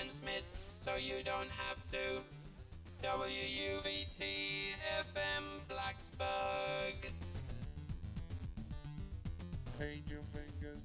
transmit so you don't have to. WUVT FM Blacksburg. Paint your fingers.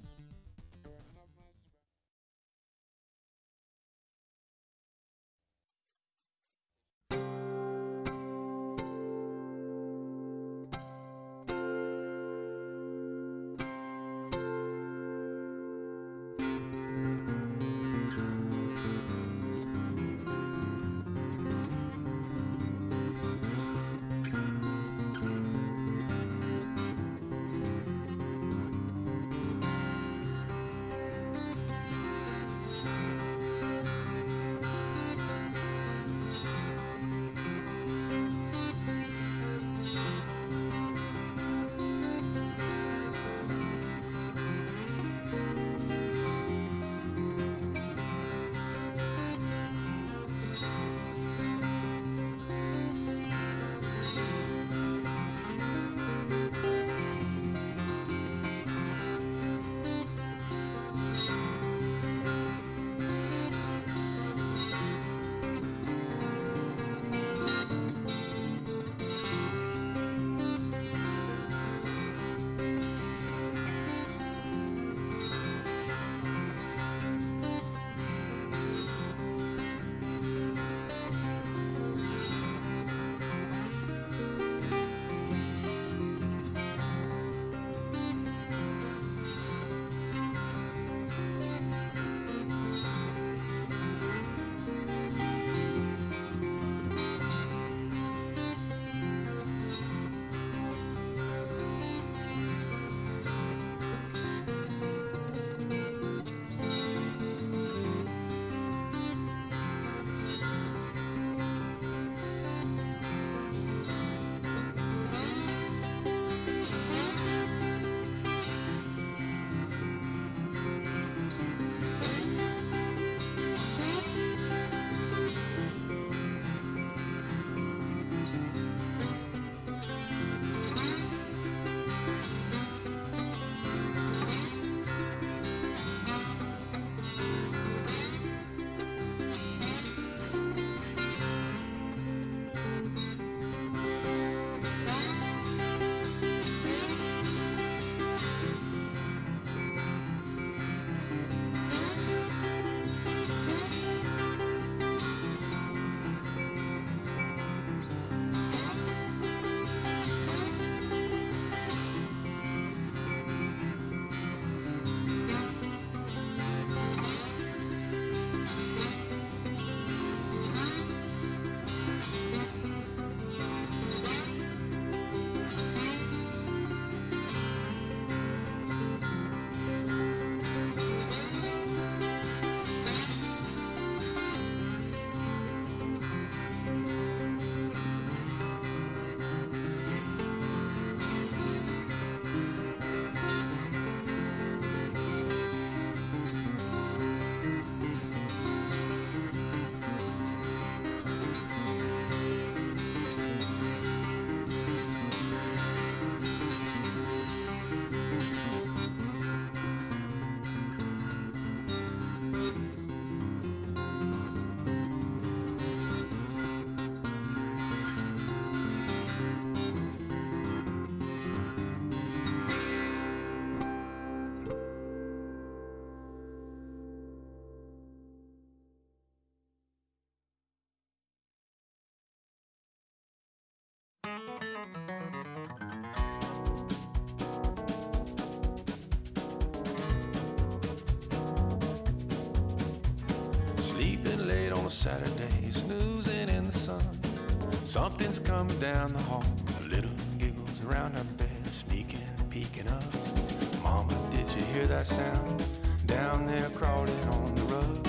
Sleeping late on a Saturday, snoozing in the sun. Something's coming down the hall, little giggles around her bed, sneaking and peeking up. Mama, did you hear that sound? Down there crawling on the rug.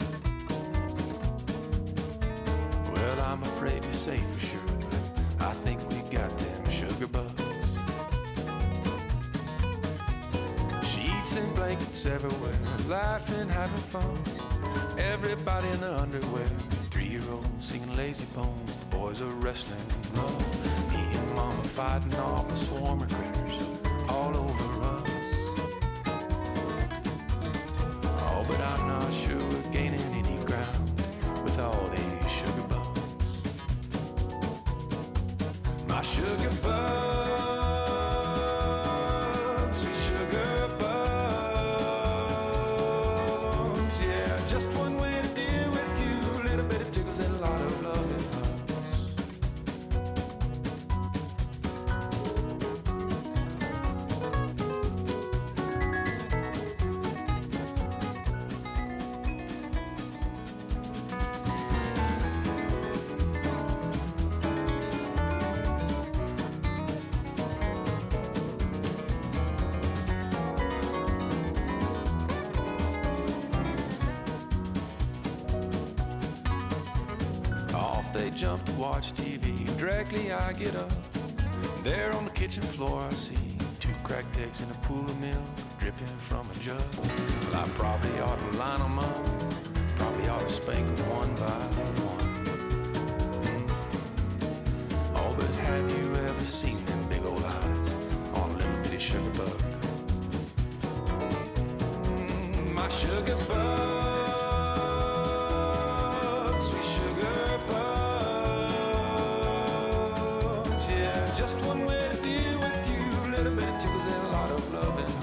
Well, I'm afraid to say for sure, but I think we got them sugar bugs. Sheets and blankets everywhere, laughing, having fun. Everybody in their underwear, 3-year-olds singing lazy bones. The boys are wrestling in love. Me and Mama fighting off a swarm of critters all over us. Oh, but I'm not sure we're gaining any ground. jump to watch TV. Directly I get up. There on the kitchen floor I see 2 cracked eggs in a pool of milk dripping from a jug. Well, I probably ought to line them up. Probably ought to spank them one by one. Oh, but have you ever seen them big old eyes on a little bitty sugar bug? My sugar bug, sweet sugar bugs. Yeah, just one way to deal with you. A little bit of tickles and a lot of love and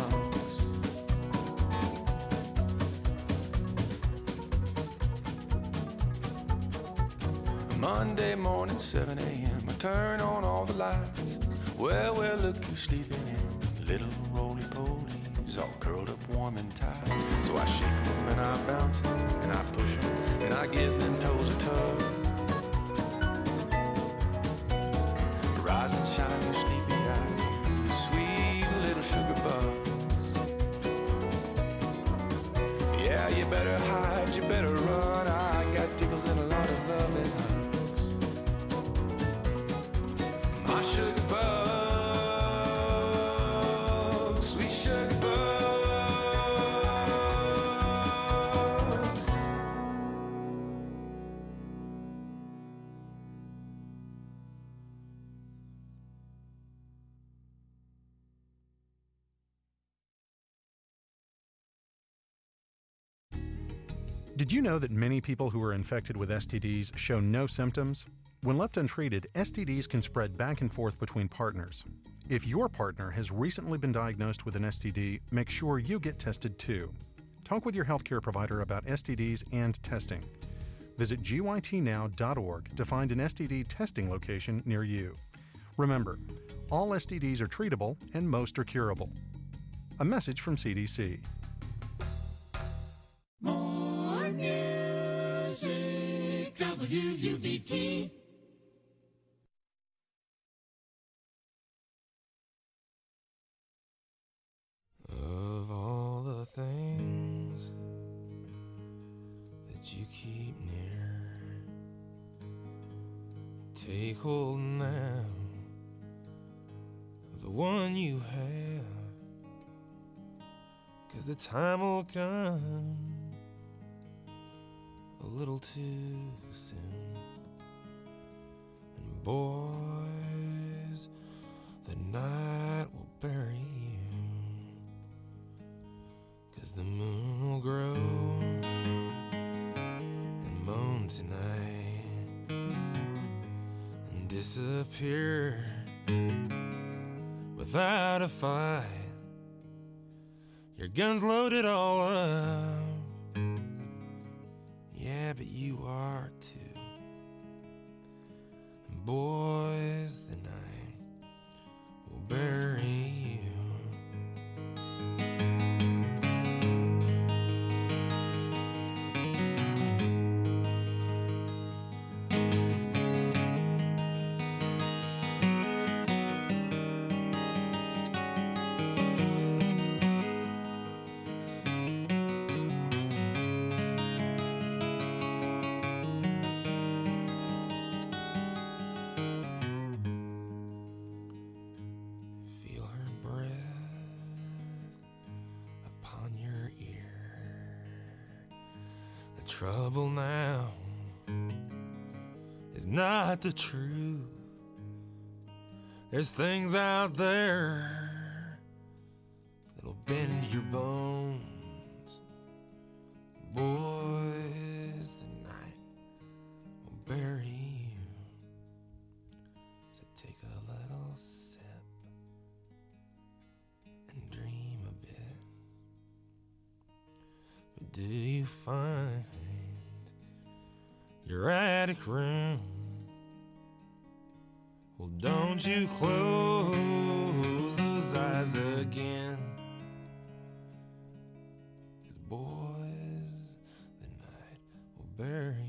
hugs. Monday morning, 7 a.m. I turn on all the lights. Well, look who's sleeping in. Little roly-polies all curled up warm and tight. So I shake them and I bounce them and I push them and I give them toes a tug. Rise and shine your sleepy eyes, you sweet little sugar bugs. Yeah, you better hide, you better run. I got tickles and a lot of love and hugs. My sugar bugs, sweet sugar bugs. Did you know that many people who are infected with STDs show no symptoms? When left untreated, STDs can spread back and forth between partners. If your partner has recently been diagnosed with an STD, make sure you get tested too. Talk with your healthcare provider about STDs and testing. Visit gytnow.org to find an STD testing location near you. Remember, all STDs are treatable and most are curable. A message from CDC. More music, WUVT. Of all the things that you keep near, take hold now of the one you have, 'cause the time will come a little too soon. And boys, the night will bury you, 'cause the moon will grow and moan tonight and disappear without a fight. Your gun's loaded all up, yeah, but you are too. And boys, the night will bury you. Feel her breath upon your ear. The trouble now is not the truth. There's things out there that'll bend your bones. Boys, the night will bury you. So take a little sip and dream a bit. But do you find your attic room? Well, don't you close those eyes again, 'cause boys, the night will bury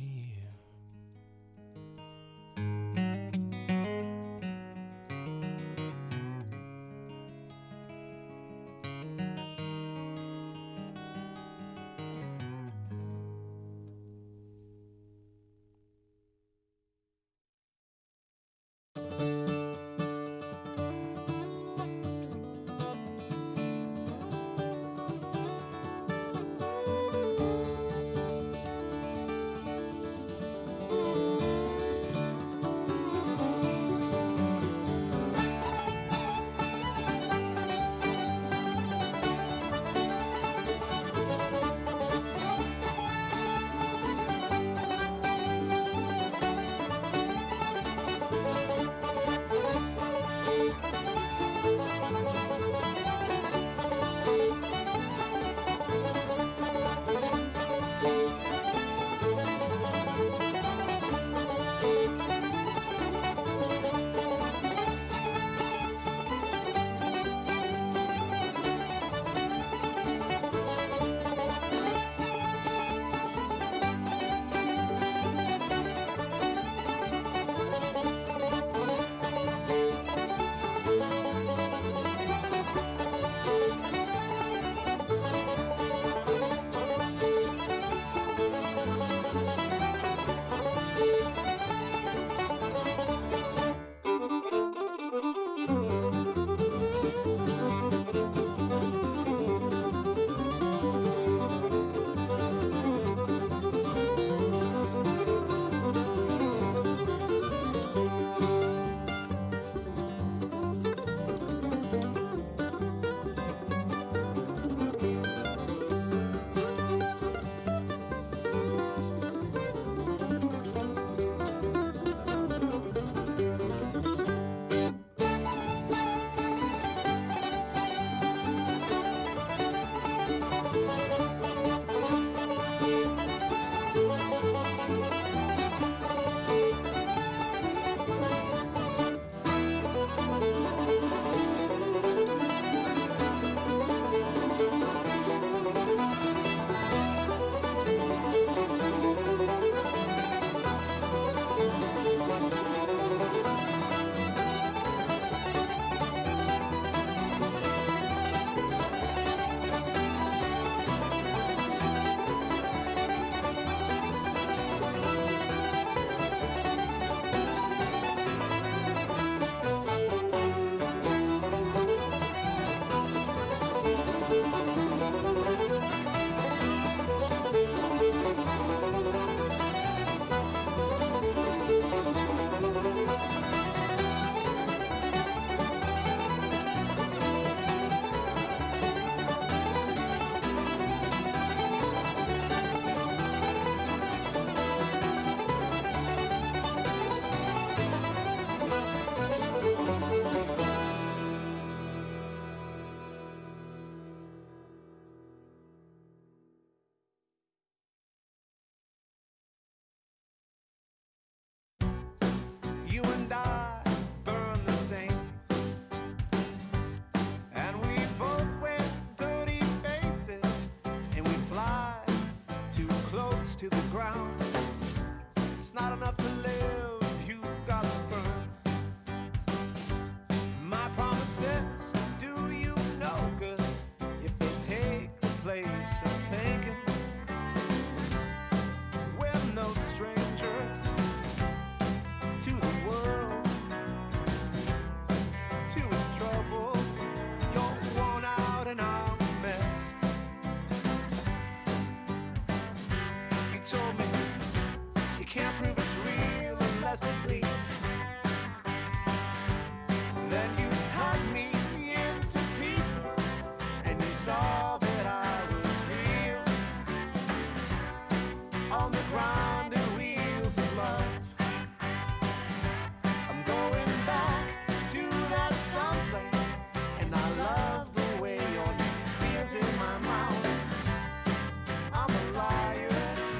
to the ground. It's not enough to live, you've got to burn. My promises do you no good if they take the place of thinking. We're no strangers to the world, to its troubles. You're worn out and I'm a mess. You told me you can't prove it's real unless it bleeds. Then you cut me into pieces and you saw that I was real. On the grinding wheels of love, I'm going back to that someplace, and I love the way your name feels in my mouth. I'm a liar,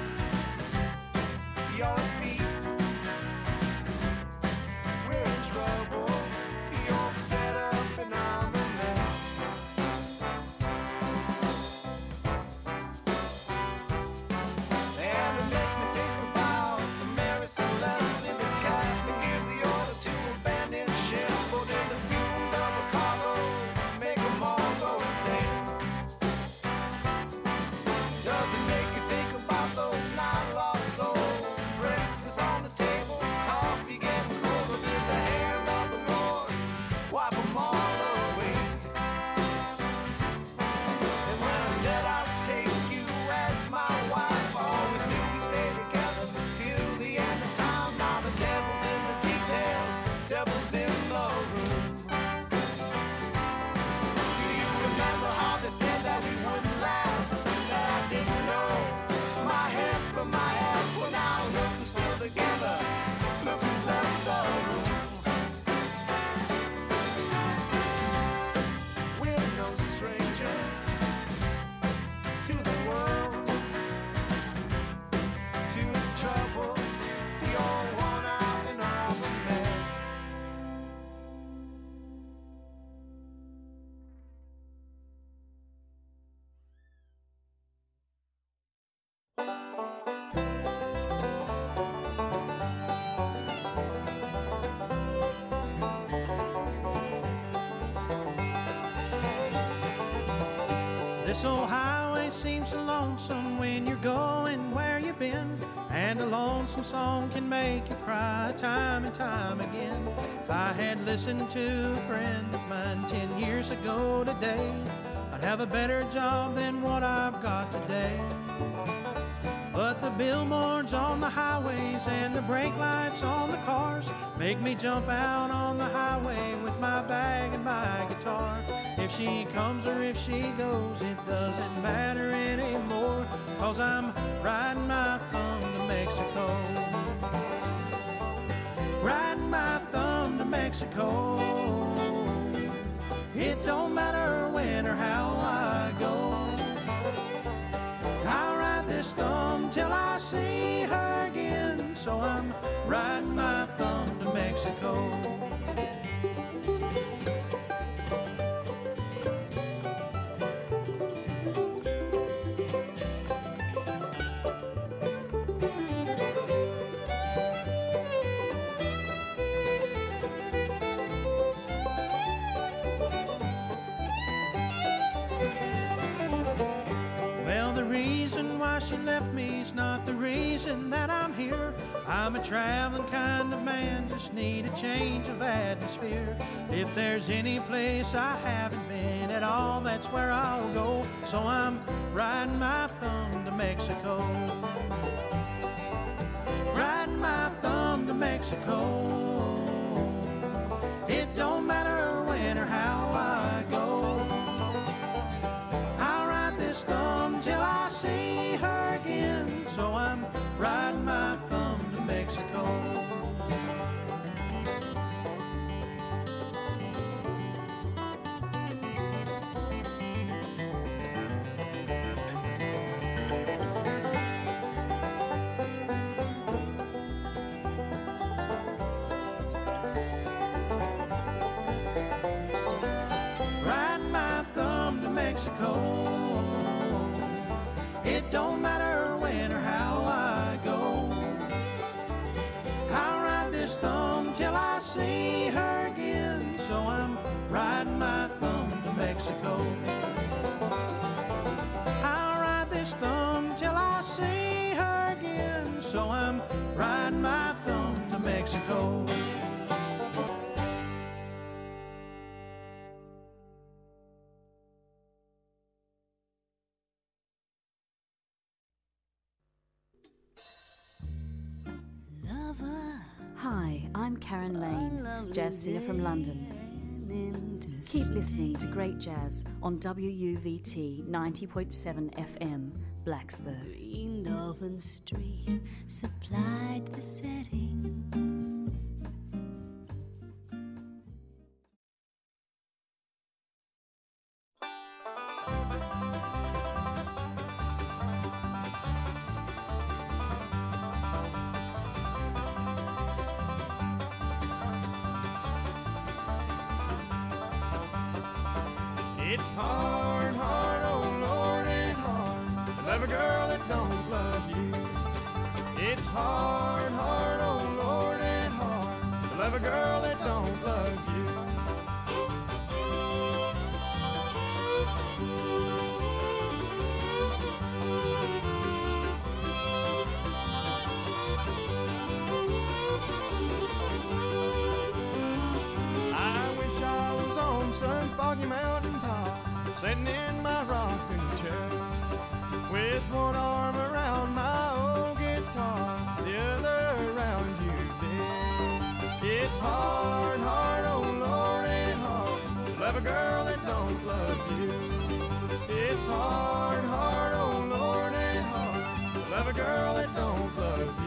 you're a thief. We're in trouble, you're fed up and I'm a mess. And it makes me think about the Mary Celeste in the cat to give the order to abandon ship. Put in the fumes of a cargo, make them all go insane. Does it make you think about those 9 lost souls? Breakfast on the table, coffee getting colder with the hand of the Lord. Wipe them all away. And when I said I'd take you as my wife, I always knew we stay together till the end of time. Now the devil's in the details, devil's in the room. Do you remember how they said that we wouldn't last? That I didn't know my head from my ass. Well now look, we're still together. Look who's left the room. We're no strangers to the world, to its troubles. We all worn out and I'm a mess. This old highway seems so lonesome when you're going where you've been. And a lonesome song can make you cry time and time again. If I had listened to a friend of mine 10 years ago today, I'd have a better job than what I've got today. But the billboards on the highways and the brake lights on the cars make me jump out on the highway with my bag and my guitar. If she comes or if she goes, it doesn't matter anymore, 'cause I'm riding my thumb to Mexico. Riding my thumb to Mexico. It don't matter when or how I go. I'll ride this thumb till I see her again. So I'm riding my thumb to Mexico. Well, the reason why she left me is not the reason that I'm here. I'm a traveling kind of man, just need a change of atmosphere. If there's any place I haven't been at all, that's where I'll go. So I'm riding my thumb to Mexico. Riding my thumb to Mexico. It don't matter when or how I go. I'll ride this thumb till I see her again. So I'm riding my thumb to Mexico. Riding my thumb to Mexico. It don't matter when or how I I'm Karen Lane, jazz singer from London. Keep listening to great jazz on WUVT 90.7 FM, Blacksburg. Green Dolphin Street supplied the setting. It's hard, hard, oh Lord, and hard to love a girl that don't love you. It's hard, hard, oh Lord, and hard to love a girl that don't love you. I wish I was on some foggy mountain top, sitting in my rocking chair, with one arm around my old guitar, the other around you, dear. It's hard, hard, oh Lord, and hard to love a girl that don't love you. It's hard, hard, oh Lord, and hard to love a girl that don't love you.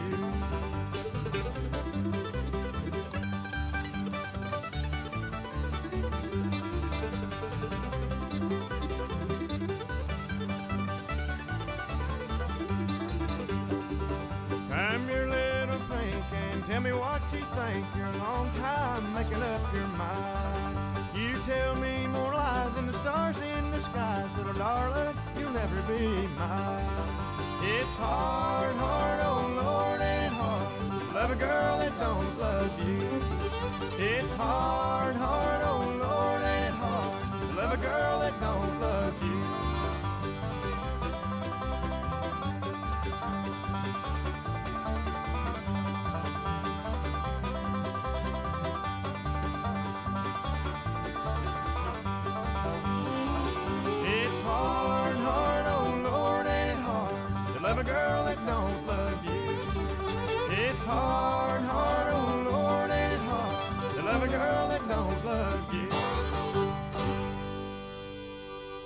Tell me what you think, you're a long time making up your mind. You tell me more lies than the stars in the skies, little darling, you'll never be mine. It's hard, hard, oh Lord, and hard to love a girl that don't love you. It's hard, hard, oh Lord, and hard to love a girl that don't love you. Hard, hard, oh Lord, and hard to love a girl that don't love you. It's hard, hard, oh Lord, and hard to love a girl that don't love you.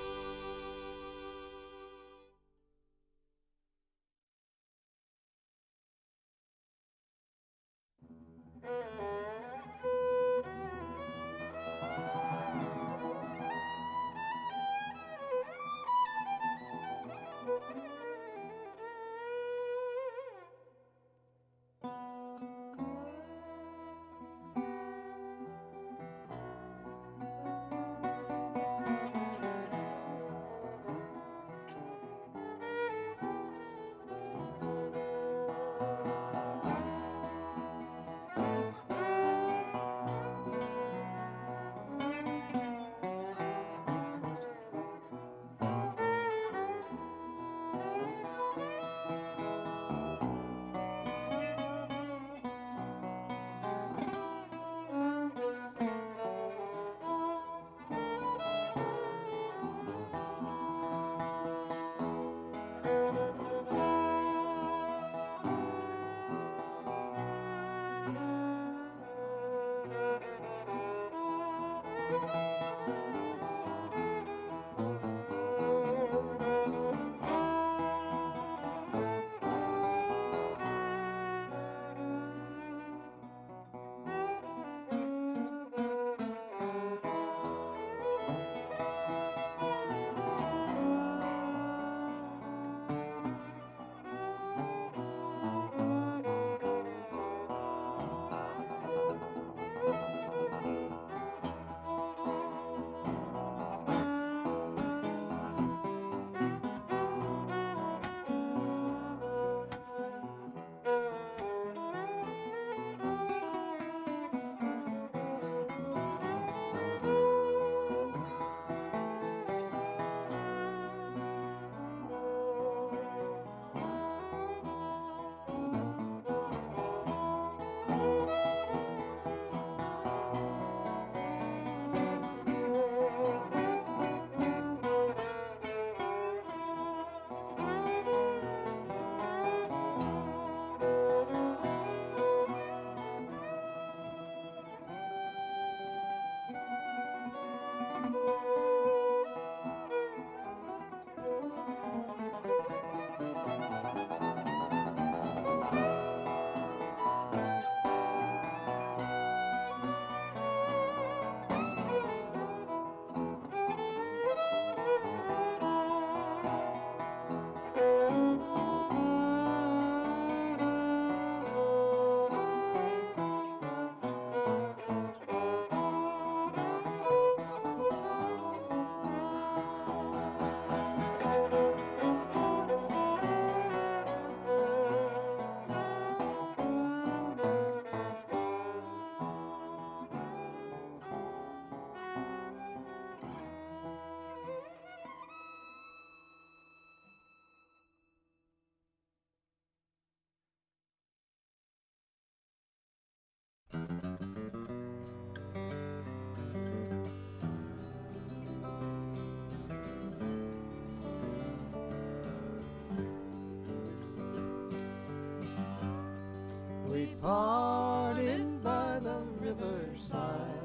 parted by the riverside.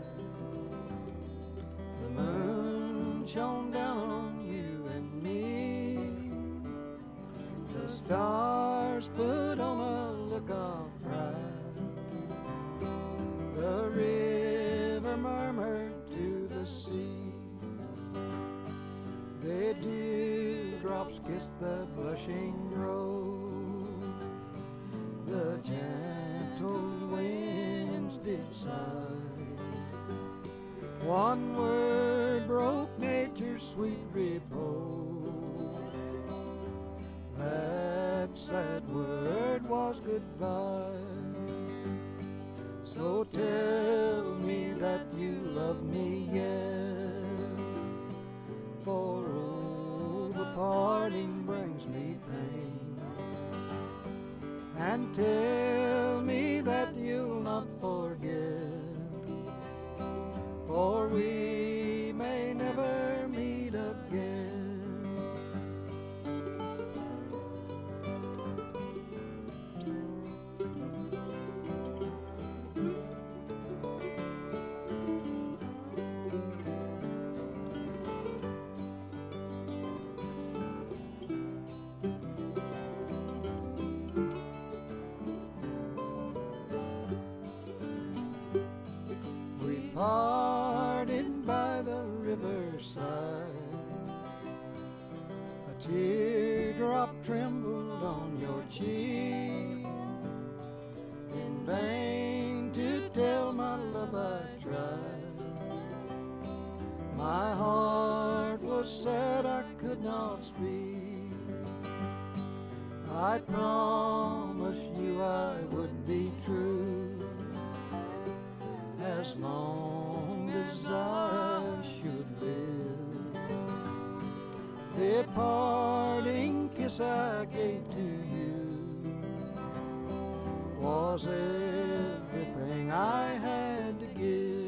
The moon shone down on you and me. The stars put on a look of pride. The river murmured to the sea. The dewdrops kissed the blushing rose. The gentle winds did sigh. One word broke nature's sweet repose. That sad word was goodbye. So tell me that you love me yet, for oh, the parting brings me pain. And tell me that you'll not forget, for we may never meet again. Parted by the riverside. A teardrop trembled on your cheek. In vain to tell my love I tried. My heart was sad I could not speak. I promised you I would be true as long as I should live. The parting kiss I gave to you was everything I had to give.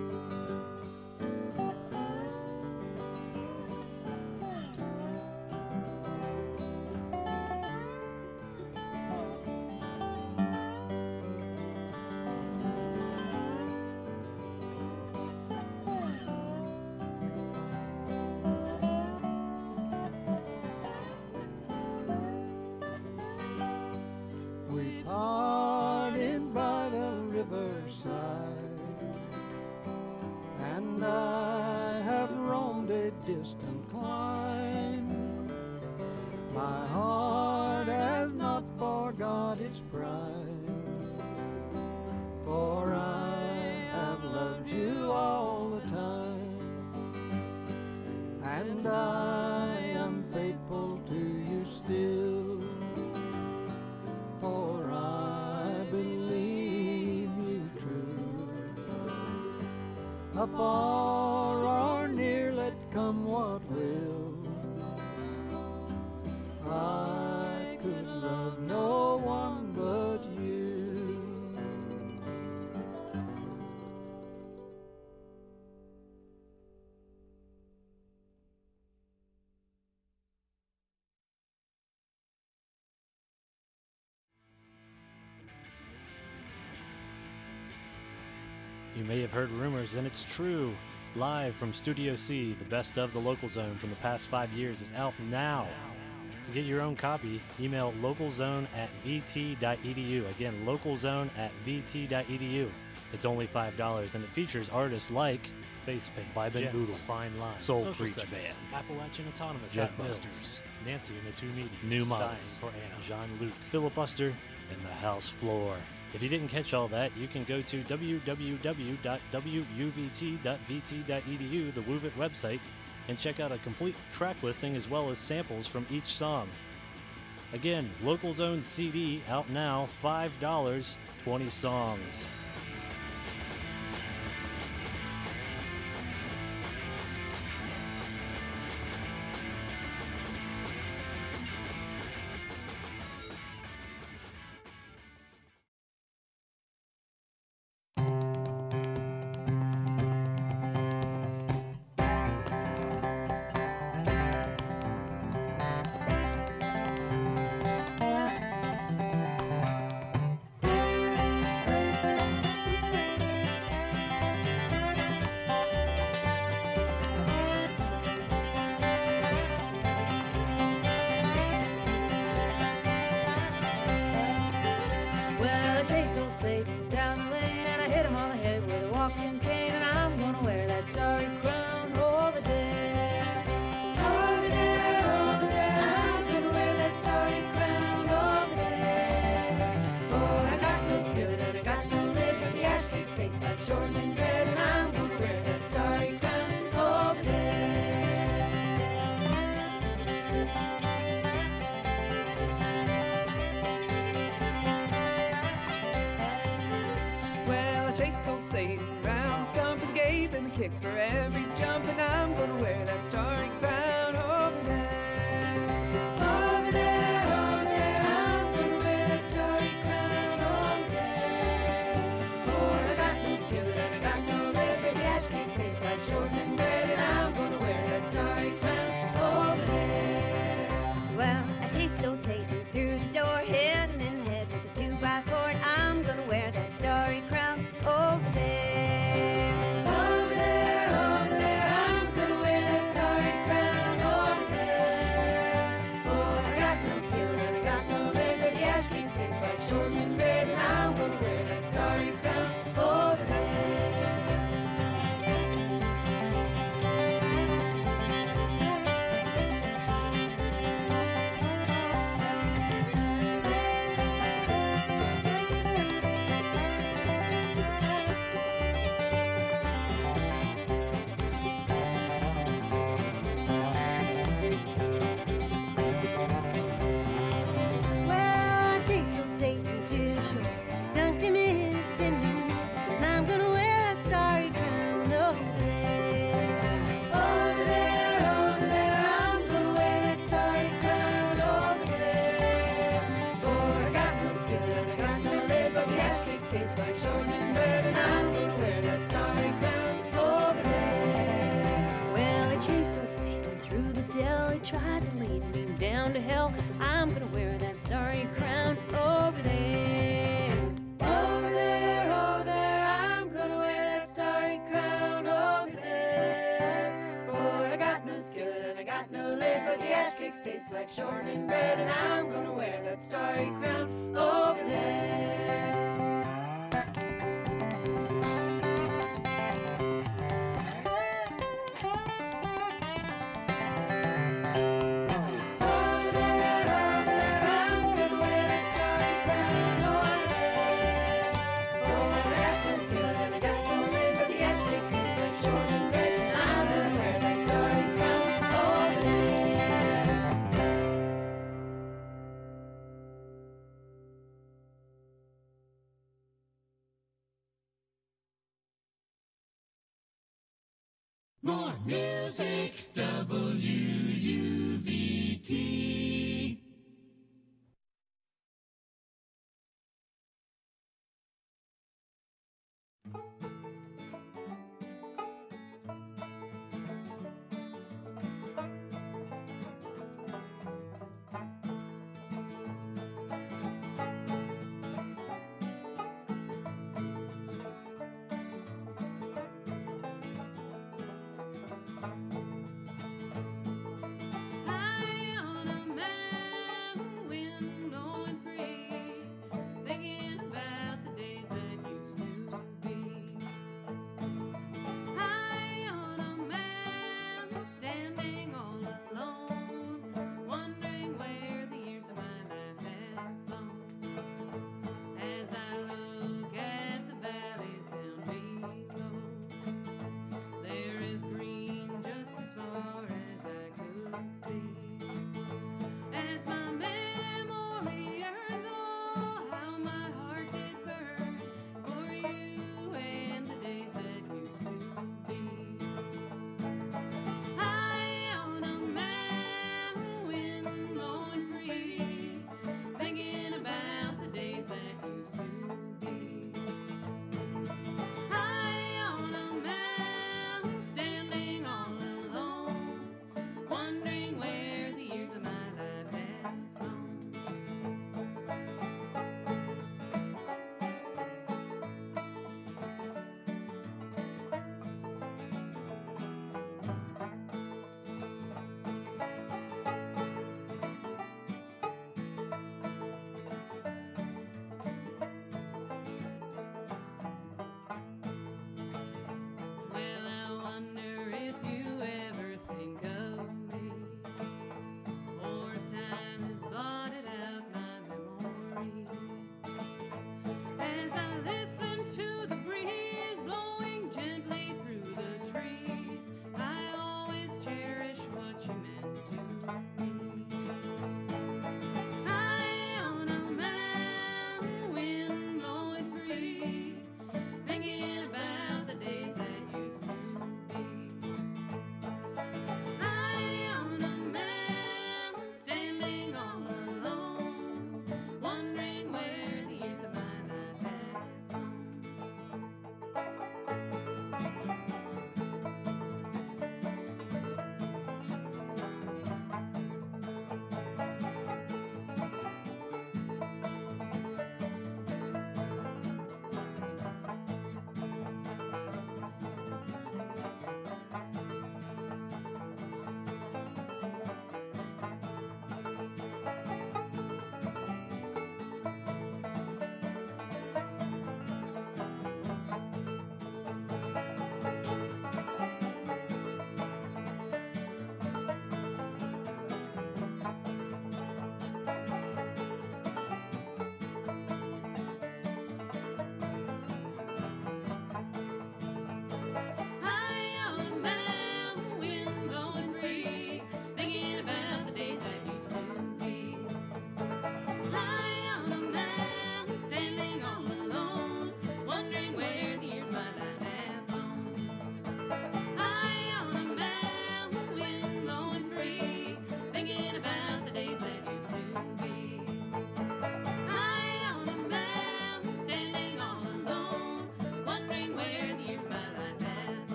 Parted by the riverside, and I have roamed a distant clime. My heart has not forgot its pride, for I have loved you all the time, and I am faithful to you still. For I believe you true. Afar or near, let come what will, I could love no one but you. You may have heard rumors, and it's true. Live from Studio C, the best of the Local Zone from the past 5 years is out now. To get your own copy, email localzone@vt.edu. Again, localzone@vt.edu. It's only $5, and it features artists like Facepaint, Vibe and Boodle, Fine Line, Soul Preach Band, Appalachian Autonomous, Jetbusters, Nancy and the Two Meetings, New Minds for Anna, Jean-Luc, Philip Buster, and the House Floor. If you didn't catch all that, you can go to www.wuvt.vt.edu, the WUVIT website, and check out a complete track listing as well as samples from each song. Again, Local Zone CD out now, $5, 20 songs. Satan round, stomp and gave him a kick for every jump, and I'm gonna wear that starry crown over there. Over there, I'm gonna wear that starry crown over there. For I got no skillet and I got no lid, but the ash cakes taste like shortening bread, and I'm gonna wear that starry crown over there. Well, I chased old Satan through the door, hit him in the head with a 2x4, and I'm gonna wear that starry crown over there. Over there, I'm gonna wear that starry crown over there. For I got no skillet and I got no lid, but the ash cakes taste like shortening bread, and I'm gonna wear that starry crown over there. Tastes like shortening bread, and I'm gonna wear that starry crown over there. Well, I chased old Satan through the dell. He tried to lead me down to hell. I'm gonna wear that starry crown over there. Over there, I'm gonna wear that starry crown over there. For I got no skillet and I got no lid, but the ash cakes taste like shortening bread, and I'm gonna wear that starry crown over there. More music, WUVT.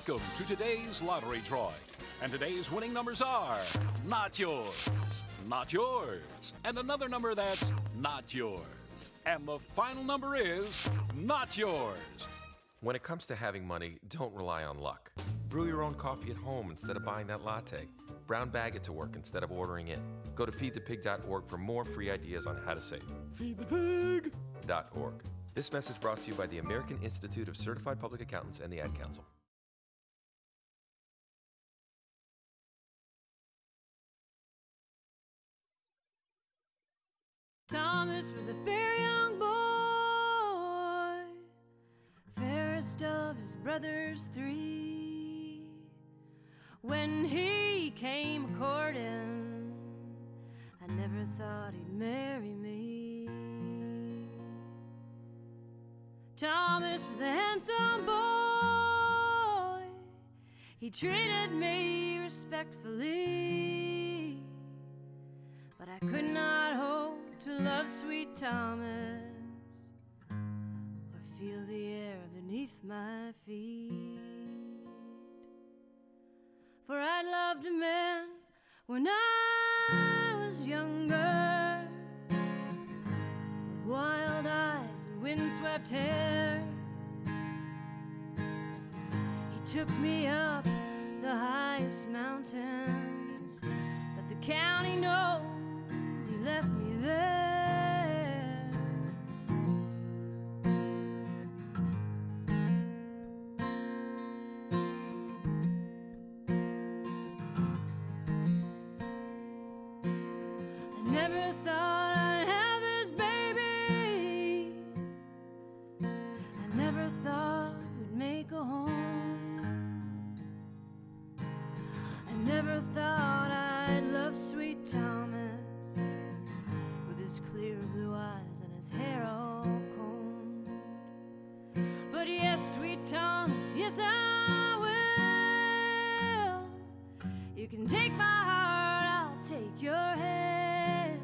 Welcome to today's lottery drawing. And today's winning numbers are not yours, not yours, and another number that's not yours. And the final number is not yours. When it comes to having money, don't rely on luck. Brew your own coffee at home instead of buying that latte. Brown bag it to work instead of ordering in. Go to feedthepig.org for more free ideas on how to save. Feedthepig.org. This message brought to you by the American Institute of Certified Public Accountants and the Ad Council. Thomas was a fair young boy, fairest of his brothers three. When he came a-courting, I never thought he'd marry me. Thomas was a handsome boy, he treated me respectfully, but I could not hope to love sweet Thomas or feel the air beneath my feet. For I loved a man when I was younger, with wild eyes and windswept hair. He took me up the highest mountains, but the county knows he left me there. I never thought I'd have his baby. I never thought we'd make a home. I never thought I'd love sweet Thomas, his clear blue eyes and his hair all combed. But yes, sweet Thomas, yes I will. You can take my heart, I'll take your hand.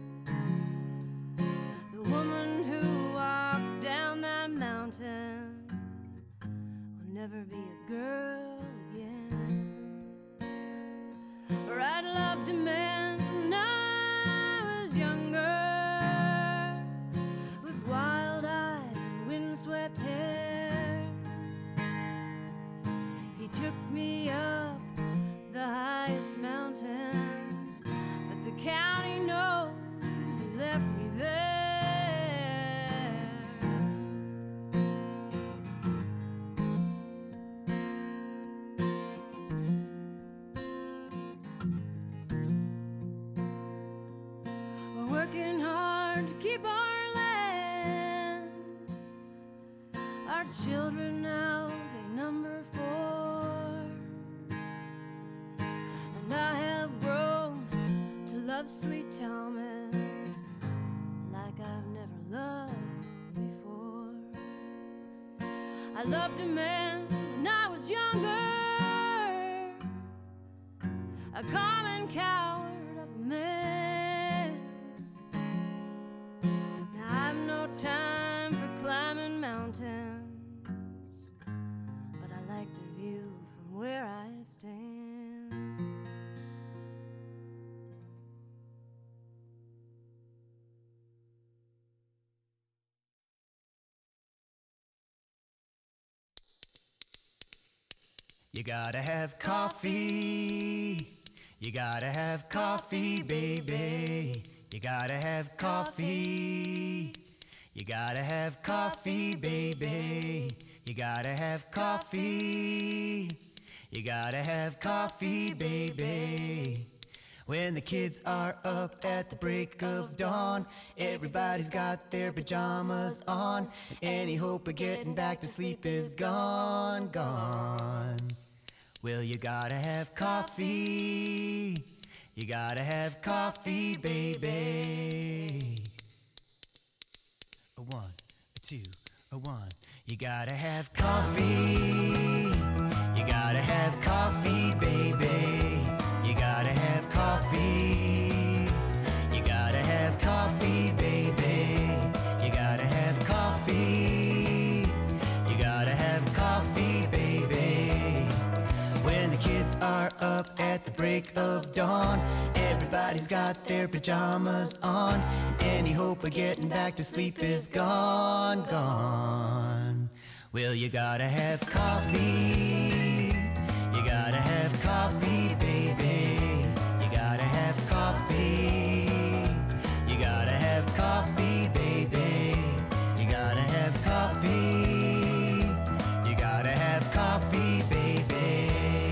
The woman who walked down that mountain will never be a girl again. For I'd loved a man when I was younger, swept hair. He took me up the highest mountains, but the county knows he left me there. We're working hard to keep our children now, they number 4. And I have grown to love sweet Thomas like I've never loved before. I loved a man when I was younger, a common coward of a man. Now I've no time for climbing mountains, where I stand. You gotta have coffee. You gotta have coffee, baby. You gotta have coffee. You gotta have coffee, baby. You gotta have coffee. You gotta have coffee, baby. When the kids are up at the break of dawn, everybody's got their pajamas on, and any hope of getting back to sleep is gone, gone. Well, you gotta have coffee. You gotta have coffee, baby. A 1, a 2, a 1. You gotta have coffee. You gotta have coffee, baby. You gotta have coffee. You gotta have coffee, baby. You gotta have coffee. You gotta have coffee, baby. kids are up at the break of dawn. Everybody's got their pajamas on. Any hope of getting back to sleep is gone, gone. Well, you gotta have coffee. You gotta have coffee, baby. You gotta have coffee. You gotta have coffee, baby. You gotta have coffee. You gotta have coffee, baby.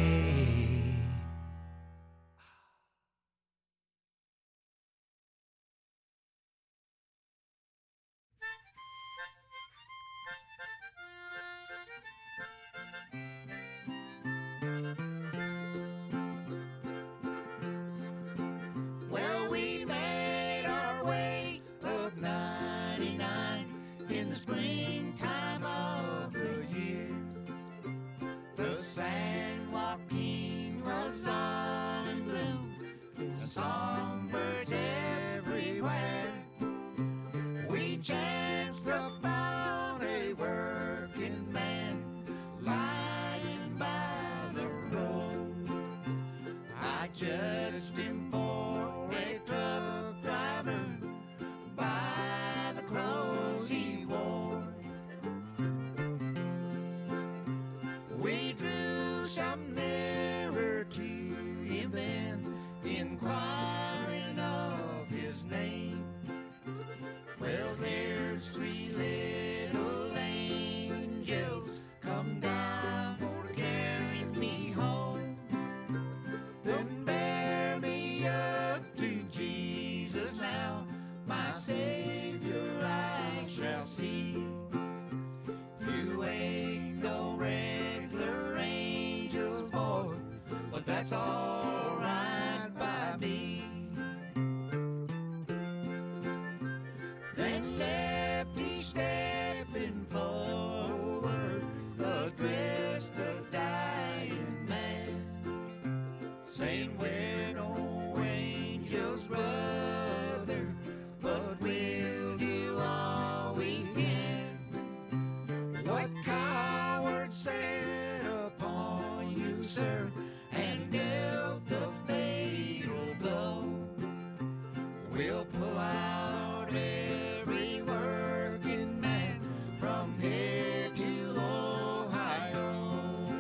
Well, we made our way up 99 in the springtime of the year. The San Joaquin was all in bloom, and songbirds everywhere. We chanced upon a working man lying by the road. I judged him for a truck driver by the clothes he wore. We drew some nearer to him then, inquiring of his name. Well, there's three little angels come down for to carry me home. Then bear me up to Jesus now, my Savior I shall see. You ain't no regular angels, boy, but that's all right by me. Then Lefty stepping forward addressed the dying man, saying we're no angels, brother, but we'll do all we can. What coward set upon you, sir, and dealt the fatal blow? We'll pull out every working man from here to Ohio.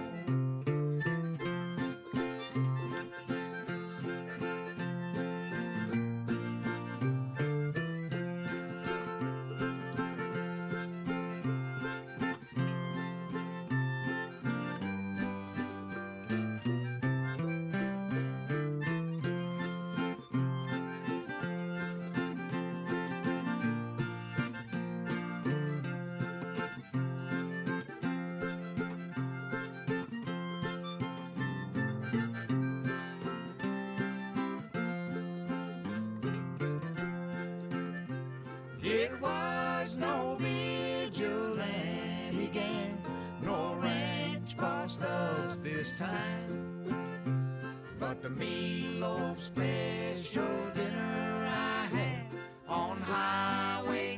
It was no vigilante gang, no ranch boss thugs this time, but the meatloaf special dinner I had on Highway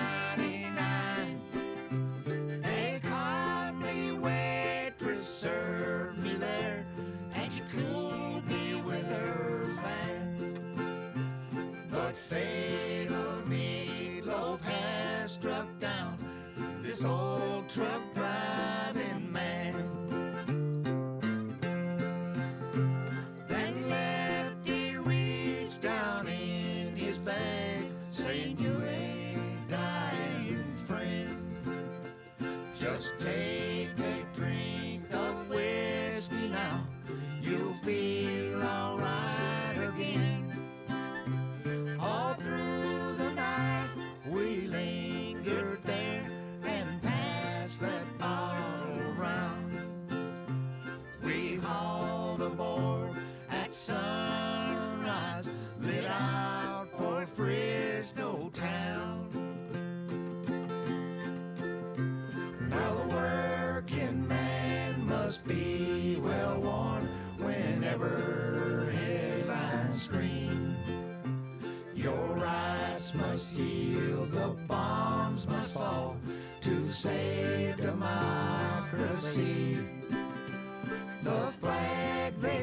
99. A comely waitress served me there, and she cooled me with her fan. But fatal meatloaf has struck down this old truck driving man. Then Lefty reached down in his bag, saying, you ain't dying, friend. Just take a drink of whiskey now, you'll feel all right again. All through the night we lingered there and passed that bottle around. We hauled aboard at sunrise, lit out for Frisco town. Now the working man must be well worn whenever headlines scream. Your rights must yield, the bombs must fall to save democracy. The flag they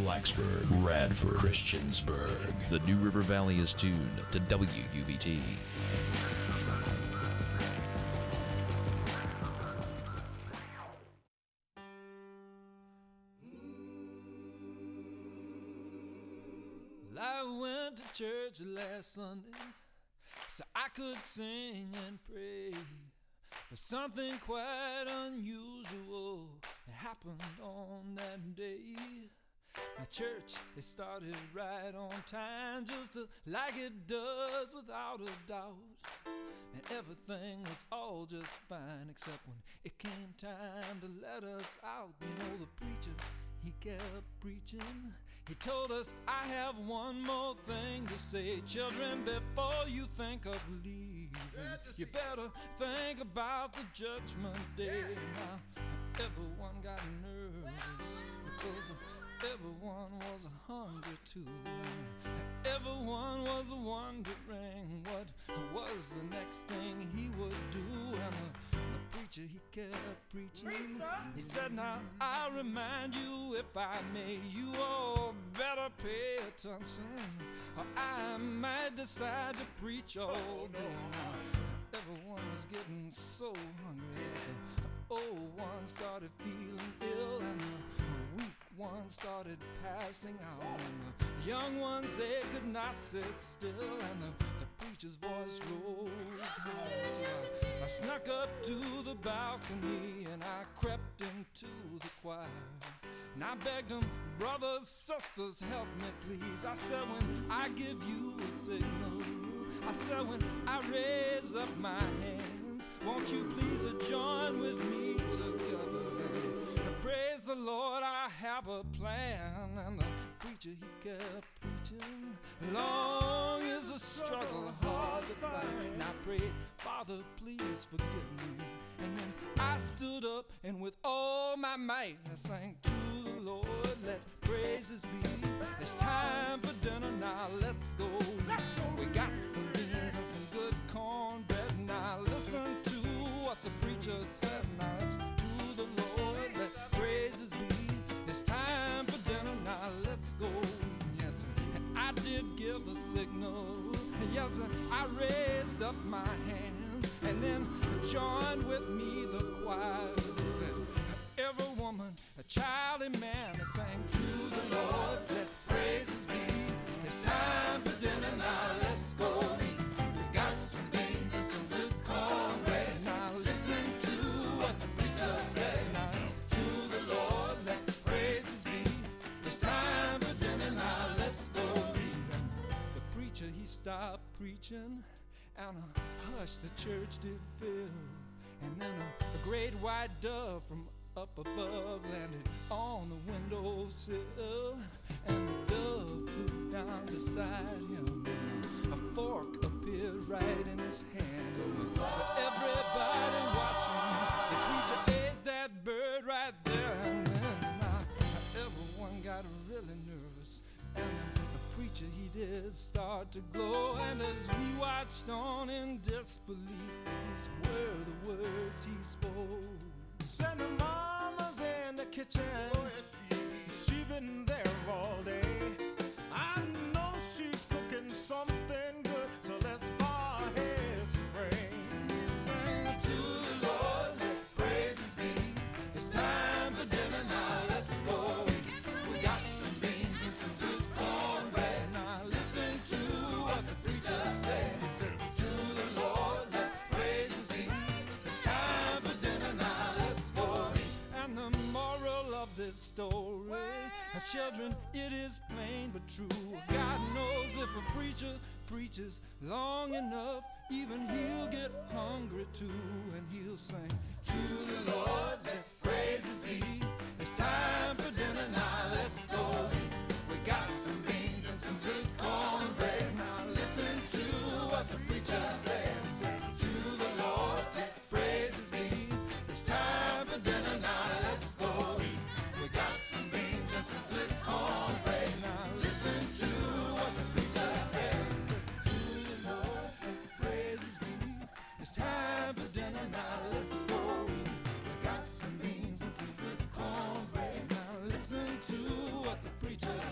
Blacksburg, Radford, Christiansburg. The New River Valley is tuned to WUVT. I went to church last Sunday so I could sing and pray, but something quite unusual happened on that day. My church, it started right on time, just like it does without a doubt. And everything was all just fine, except when it came time to let us out. You know, the preacher, he kept preaching. He told us, I have one more thing to say. Children, before you think of leaving, you better think about the judgment day. Now, everyone got nervous because everyone was hungry too. Everyone was wondering what was the next thing he would do. And the preacher, he kept preaching. He said, now I remind you, if I may, you all better pay attention, or I might decide to preach all day. Now, everyone was getting so hungry. The old one started feeling ill, and the weak ones started passing out, and the young ones, they could not sit still, and the preacher's voice rose high. So I snuck up to the balcony and I crept into the choir, and I begged them, brothers, sisters, help me please. I said, when I give you a signal, I said, when I raise up my hands, won't you please join with me together? Praise the Lord, I have a plan. And the preacher, he kept preaching. Long is the struggle, hard to fight. And I prayed, Father, please forgive me. And then I stood up, and with all my might, I sang to the Lord, let praises be. It's time for dinner now, let's go. We got some beans and some good cornbread. Now listen to what the preacher said. Now it's to the Lord, let praises be. It's time for dinner now, let's go. Yes, and I did give a signal. Yes, and I raised up my hands, and then joined with me the choir. Said, every woman, a child and man, sang to the Lord, let praises be. It's time for dinner now, let's go. We got some beans and some good cornbread. Now listen to what the preacher said. Now it's to the Lord, let praises be. It's time for dinner now, let's go. The preacher, he stopped preaching, and a hush the church did fill. And then a great white dove from up above landed on the windowsill, and the dove flew down beside him. A fork appeared right in his hand, and with everybody watching, the preacher ate that bird right there. And then everyone got really nervous, and the preacher, he did start to glow. And as we watched on in disbelief, these were the words he spoke. Said the mama's in the kitchen, she's been there all day. I know she's cooking something good, so let's bow our heads and pray. Sing to the Lord, let praises be. It's time for dinner now, let's go. We got some beans and some good cornbread. Now listen to what the preacher said. He said, to the Lord, let praises be. It's time for dinner now, let's go. And the moral of this story, children, it is plain but true. God knows if a preacher preaches long enough, even he'll get hungry too, and he'll sing to the Lord, let praises be. It's time for dinner now, let's go. We got some beans and some good cornbread. Now listen to what the preacher said. He said, to the Lord, let praises be. It's time for dinner now, let's go. We got some beans and some good cornbread. Now listen to what the preacher said. He said, to the Lord, let praises be. It's time for dinner now, let's go. We got some beans and some good cornbread. Now listen to what the preacher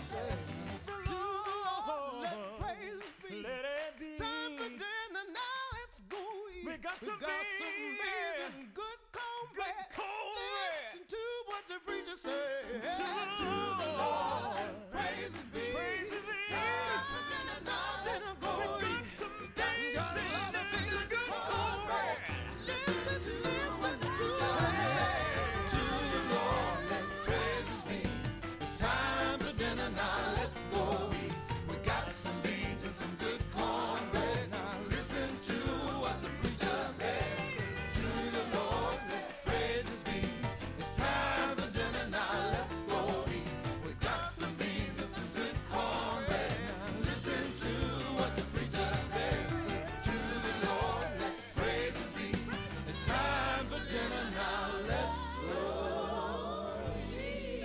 got some beans and good cornbread. Listen to what the preacher said. To the Lord, praises be. Praises be. Dinner go eat. Got a lot of things and good cornbread. Listen to what the preacher said. To the Lord, let praises be. It's time for dinner now. Let's go eat. We got some beans and some good cornbread. Now listen to what the preacher says. To the Lord, let praises be. It's time for dinner now. Let's go eat. We got some beans and some good cornbread. Now listen to what the preacher says. To the Lord, let praises be. It's time for dinner now. Let's go eat.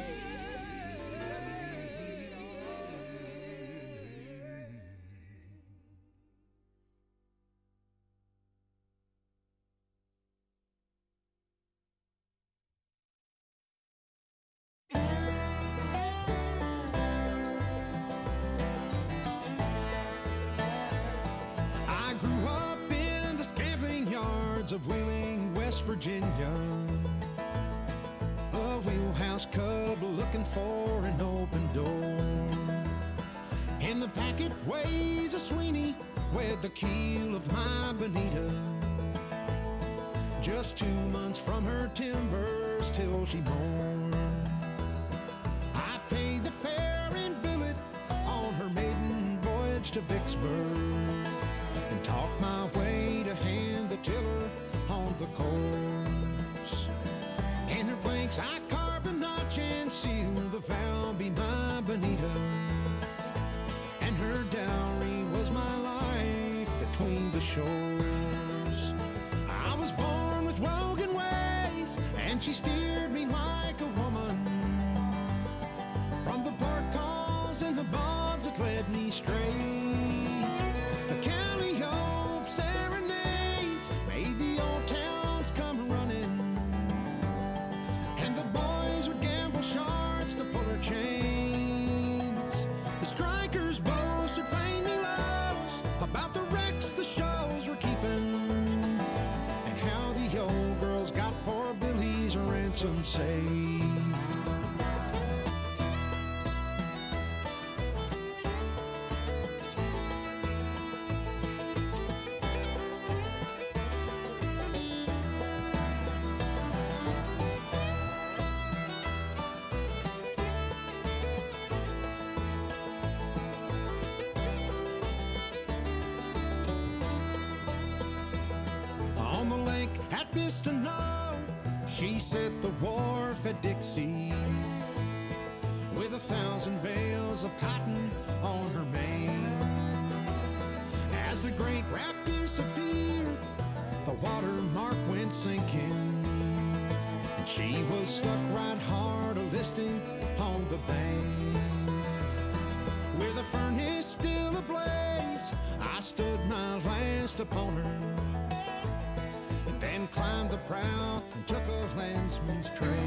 I grew up in the scantling yards of Wheeling, West Virginia. A wheelhouse cub looking for an open door. In the packet weighs a Sweeney with the keel of my Bonita. Just 2 months from her timbers till she mourned. I paid the fare and billet on her maiden voyage to Vicksburg, and talked my way to hand the tiller on the course. In her planks I carved a notch and sealed the vow, be my Bonita. And her dowry was my life between the shores. I was born with Wogan ways, and she steered me like a woman. From the port calls and the bonds that led me straight, the Calliope serenades made the old towns come running, and the boys would gamble shards to pull her chains. The strikers boasted flamy loves about the wrecks the shows were keeping, and how the old girls got poor Billy's ransom saved. On the lake at Bistineau, she set the wharf at Dixie, with 1,000 bales of cotton on her main. As the great raft disappeared, the watermark went sinking, and she was stuck right hard a-listing on the bank. With a furnace still ablaze, I stood my last upon her, then climbed the prow and took a landsman's train.